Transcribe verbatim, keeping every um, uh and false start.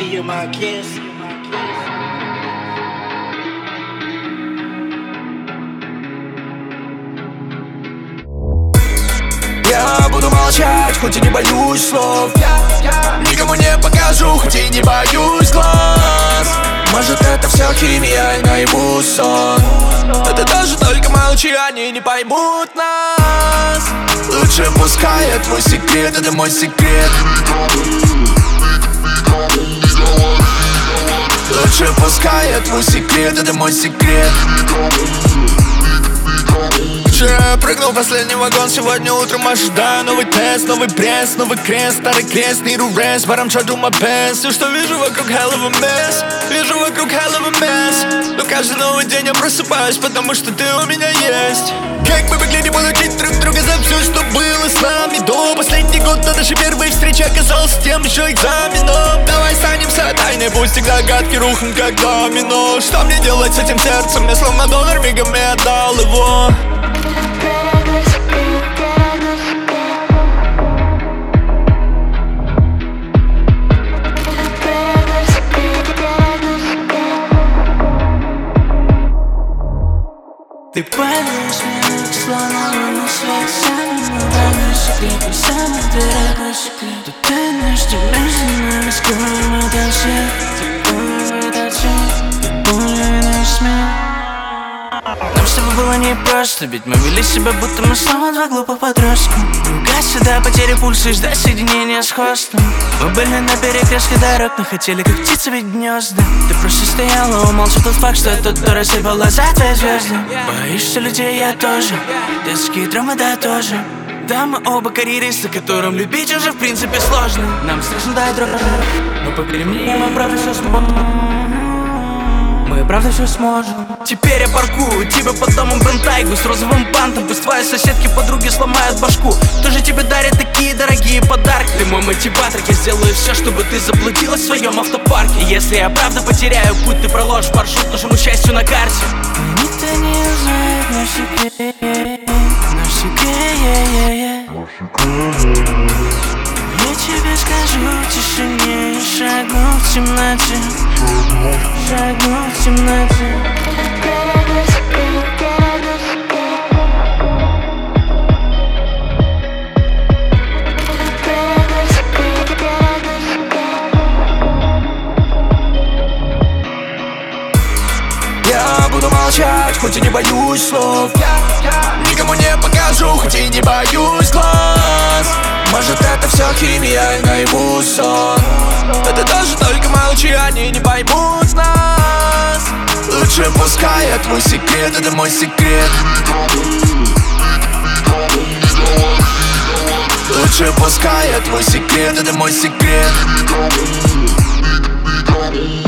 you're my kiss. Я буду молчать, хоть и не боюсь слов. Никому не покажу, хоть и не боюсь глаз. Может, это все химия и наяву сон. Это даже только молчи, они не поймут нас. Лучше пускай это твой секрет, это мой секрет. Лучше пускай это твой секрет, это мой секрет. Вчера я прыгнул в последний вагон, сегодня утром ожидаю новый тест, новый пресс, новый крест, старый крест, need a rest, but I'm trying to do my best. Все, что вижу вокруг hell of a mess, вижу вокруг hell of a mess. Но каждый новый день я просыпаюсь, потому что ты у меня есть. Как мы могли не получить друг друга за все, что было с нами до последний год, но даже первая встреча оказалась тем еще экзаменом. Давай станемся тайной, пусть их догадки рухнут как домино. Что мне делать с этим сердцем? Я словно донор, мигом и отдал его. Ты поймешь меня, как словно луна свет сами. Мой секрет, самый дорогой секрет. Ты тайна, что между нами скроем этот свет. Скроем этот свет, ты более наш смех. Нам с тобой было непросто, ведь мы вели себя, будто мы снова два глупых подростка. Ругаться до потери пульса и ждать соединения с хостом. Мы были на перекрестке дорог, но хотели как птицы ведь гнезда. Ты просто стояла, умолчал тот факт, что это то рассыпала за твои звезды. Боишься людей, я тоже, детские травмы, да, тоже. Да, мы оба карьеристы, которым любить уже в принципе сложно. Нам страшно дать дрожь, но поверь мне, мы правда все сможем. Мы правда все сможем. Теперь я паркую тебя под домом Бентайгу с розовым бантом. Пусть твои соседки, подруги сломают башку. Кто же тебе дарит такие дорогие подарки? Ты мой мотиватор, я сделаю все, чтобы ты заблудилась в своем автопарке. Если я правда потеряю путь, ты проложишь маршрут нашему счастью на карте. Никто не узнает наш секрет, наш секрет. Я тебе скажу в тишине и шагну в темноте. Шагну в темноте. Я буду молчать, хоть и не боюсь слов. Никому не покажу, хоть и не боюсь глаз. Может, это все химия и наяву сон. Это даже только молчи, они не поймут нас. Лучше пускай это твой секрет, это мой секрет. Лучше пускай это твой секрет, это мой секрет.